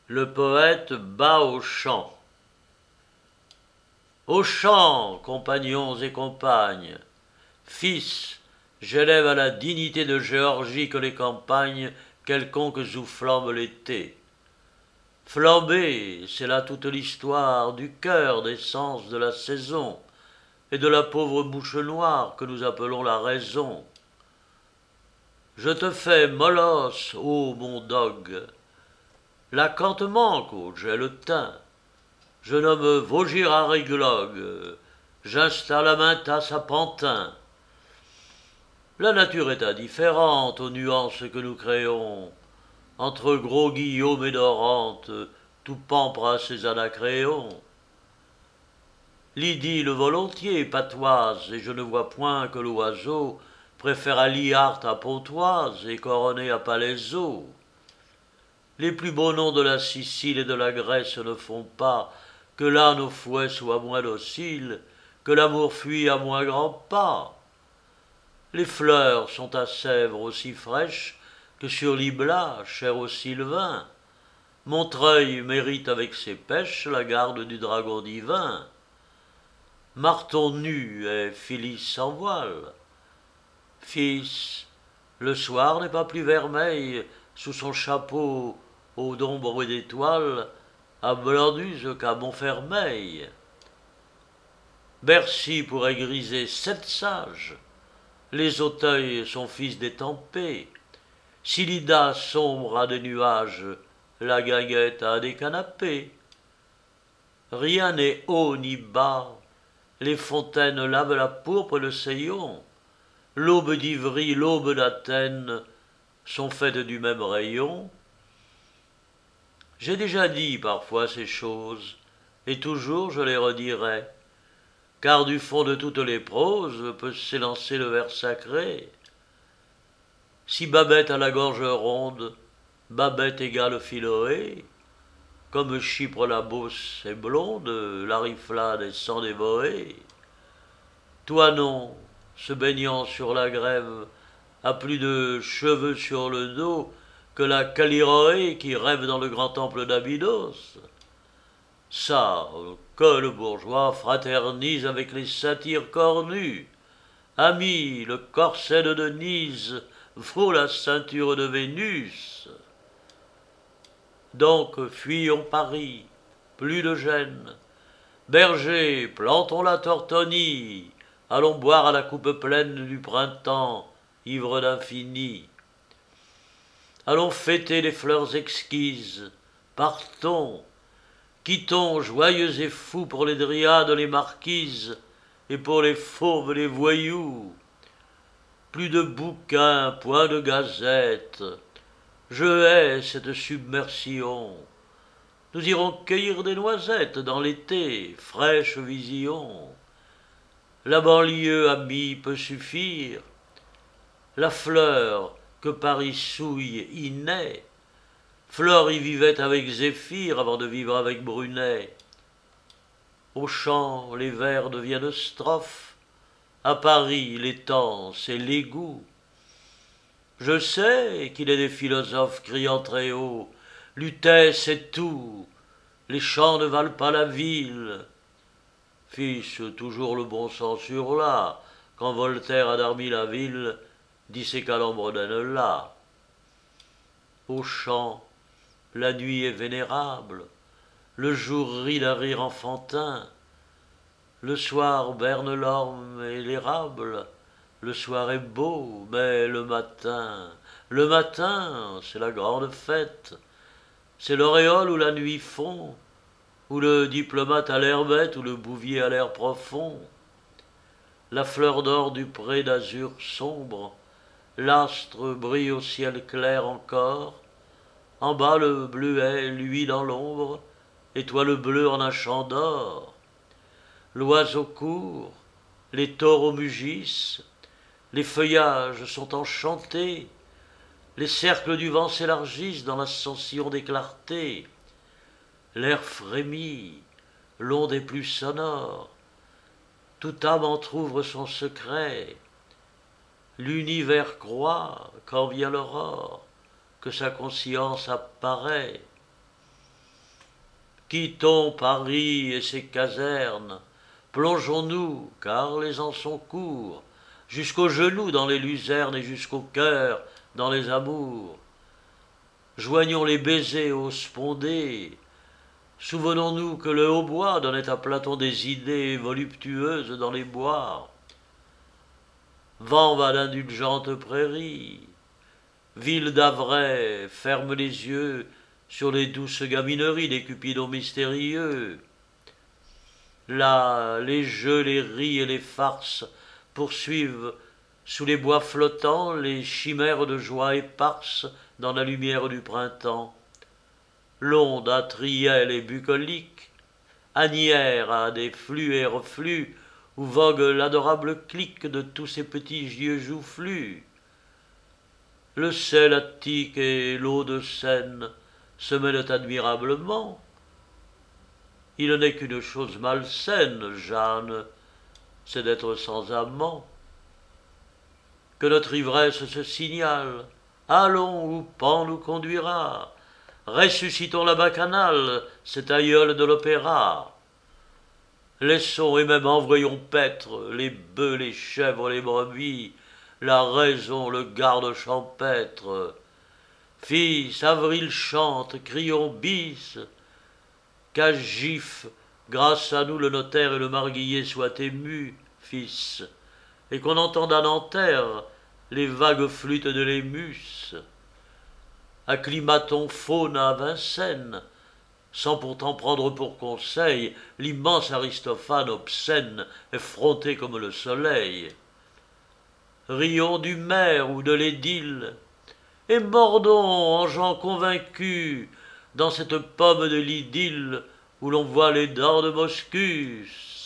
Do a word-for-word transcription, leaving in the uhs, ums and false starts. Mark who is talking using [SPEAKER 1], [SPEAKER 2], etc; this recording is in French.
[SPEAKER 1] Le poète bat au chant. Au chant, compagnons et compagnes, fils, j'élève à la dignité de Géorgie que les campagnes quelconques où flambe l'été. Flamber, c'est là toute l'histoire du cœur d'essence de la saison et de la pauvre bouche noire que nous appelons la raison. Je te fais molosse, ô mon dogue. La cante manque, ô j'ai le teint. Je nomme Vaugirard et Glogue. J'installe à Maintas à Pantin. La nature est indifférente aux nuances que nous créons. Entre gros Guillaume et Dorante, tout pampres et anacréons. L'idylle volontiers patoise, et je ne vois point que l'oiseau préfère à Liart à Pontoise et Coronet à Palaiseau. Les plus beaux noms de la Sicile et de la Grèce ne font pas que là nos fouets soient moins dociles, que l'amour fuit à moins grands pas. Les fleurs sont à Sèvres aussi fraîches que sur l'Ibla, cher aux Sylvains. Montreuil mérite avec ses pêches la garde du dragon divin. Marton nu est Phyllis sans voile. Fils, le soir n'est pas plus vermeil sous son chapeau aux d'ombre et d'étoiles à Blanduse qu'à Montfermeil. Bercy pourrait griser sept sages. Les Auteuils sont fils des tempêtes. Si l'Ida sombre a des nuages, la Guinguette a des canapés. Rien n'est haut ni bas. Les fontaines lavent la pourpre de Seillon. L'aube d'Ivry, l'aube d'Athènes sont faites du même rayon. J'ai déjà dit parfois ces choses, et toujours je les redirai, car du fond de toutes les proses peut s'élancer le vers sacré. Si Babette a la gorge ronde, Babette égale Philoé, comme Chypre la Beauce est blonde, la Riflade est sans dévorer. Toi non, se baignant sur la grève, a plus de cheveux sur le dos que la Callirhoé qui rêve dans le grand temple d'Abydos. Ça, que le bourgeois fraternise avec les satyres cornus. Ami, le corset de Denise vaut la ceinture de Vénus. Donc fuyons Paris, plus de gêne. Berger, plantons la Tortonie, allons boire à la coupe pleine du printemps, ivre d'infini. Allons fêter les fleurs exquises, partons, quittons joyeux et fous pour les dryades, les marquises, et pour les fauves, les voyous. Plus de bouquins, point de gazettes, je hais cette submersion. Nous irons cueillir des noisettes dans l'été, fraîche vision. La banlieue amie peut suffire. La fleur que Paris souille y naît. Flore y vivait avec Zéphyr avant de vivre avec Brunet. Au chant, les vers deviennent strophes. À Paris, l'étang, c'est l'égout. Je sais qu'il est des philosophes criant très haut. Lutèce est tout. Les champs ne valent pas la ville. Fils, toujours le bon sens sur là, quand Voltaire a dormi la ville, dit ses calembredènes là. Au champ, la nuit est vénérable, le jour rit d'un rire enfantin, le soir berne l'orme et l'érable, le soir est beau, mais le matin, le matin, c'est la grande fête, c'est l'auréole où la nuit fond, où le diplomate a l'air bête, où le bouvier a l'air profond. La fleur d'or du pré d'azur sombre, l'astre brille au ciel clair encore, en bas le bleuet luit dans l'ombre, et toi le bleu en un champ d'or. L'oiseau court, les taureaux mugissent, les feuillages sont enchantés, les cercles du vent s'élargissent dans l'ascension des clartés. L'air frémit, l'onde est plus sonore, toute âme entr'ouvre son secret. L'univers croit, quand vient l'aurore, que sa conscience apparaît. Quittons Paris et ses casernes, plongeons-nous, car les ans sont courts, jusqu'aux genoux dans les luzernes et jusqu'au cœur dans les amours. Joignons les baisers aux spondées, souvenons-nous que le hautbois donnait à Platon des idées voluptueuses dans les bois. Vent va d'indulgentes prairies, ville d'Avray, ferme les yeux sur les douces gamineries des cupidons mystérieux. Là, les jeux, les ris et les farces poursuivent sous les bois flottants les chimères de joie éparses dans la lumière du printemps. L'onde à triel et bucolique, anière à des flux et reflux, où vogue l'adorable clique de tous ces petits yeux joufflus. Le sel attique et l'eau de Seine se mêlent admirablement. Il n'est qu'une chose malsaine, Jeanne, c'est d'être sans amant. Que notre ivresse se signale, allons où Pan nous conduira, ressuscitons la bacchanale, cet aïeul de l'opéra. Laissons et même envoyons paître les bœufs, les chèvres, les brebis, la raison, le garde champêtre. Fils, avril chante, crions bis, qu'à Gif, grâce à nous le notaire et le marguillier soient émus, fils, et qu'on entende à Nanterre les vagues flûtes de l'émus. Acclimatons faune à Vincennes, sans pourtant prendre pour conseil l'immense Aristophane obscène, effronté comme le soleil. Rions du maire ou de l'édile, et mordons en gens convaincus dans cette pomme de l'idylle où l'on voit les dents de Moscus.